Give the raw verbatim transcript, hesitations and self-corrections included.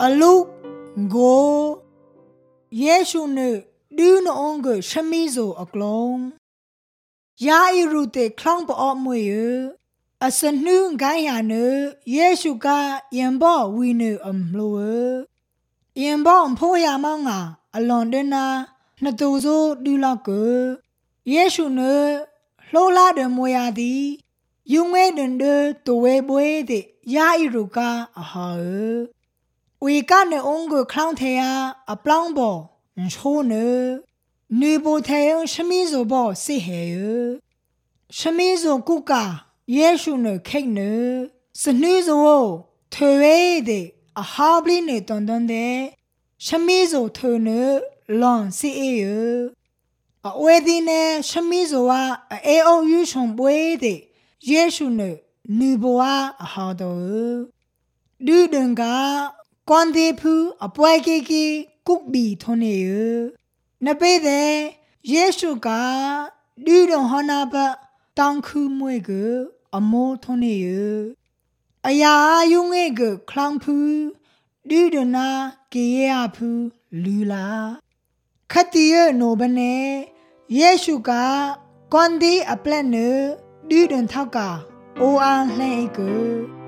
အလုကိုယေရှုနဲ့ဒူးနောငရှမီဇိုအကလုံးယာအီရူတေခလောင်းပေါ်မွေရအစနုဂိုင်းယာနယေရှုကယံဘောဝီနအမလို့ယံဘောဖိုးရမောင်းကအလွန်တနာနှစ်တူစိုးဒူးလောက်ကိုယေရှုနဲ့လှိုးလာတဲ့မွေရသည်ယုံငဲတဲ့တူဝဲပွေးတဲ့ယာအီရူကအဟာဝေကနေအုံးကိုခလောင်းထေယာအပလောင်းပေါ်ချိုးနေနေပိုထေယရှမီဇိုဘောစိဟေယရှမီဇိုကုကာယေရှုနဲ့ခိတ်နေစနူးဇိုထွေဝဲတဲ့အဟာပလီနေတန်တန်တဲ့ရှမီဇိုထွေနေလွန်စီအေယအဝဲဒီနေရှမီဇိုဝါအေအိုယူချုံပွေးတဲ့ယေရှုနဲ့နေဘဝအဟာတော်ဒူးဒန်ကကွန်ဒီဖူအပွဲကီကီကုတ်ဘီထုံနေယနပေတဲ့ယေရှုကဒူးဒန်ဟနာဘတောင်ခုမွေကအမောထုံနေယအယာယုံငဲကခလောင်ဖူဒူးဒနာကေရဖူလူလာခတိယနိုဘနေယေရှုကကွန်ဒီအပလက်နဒူးဒန်ထောက်ကအိုအားလှဲ့က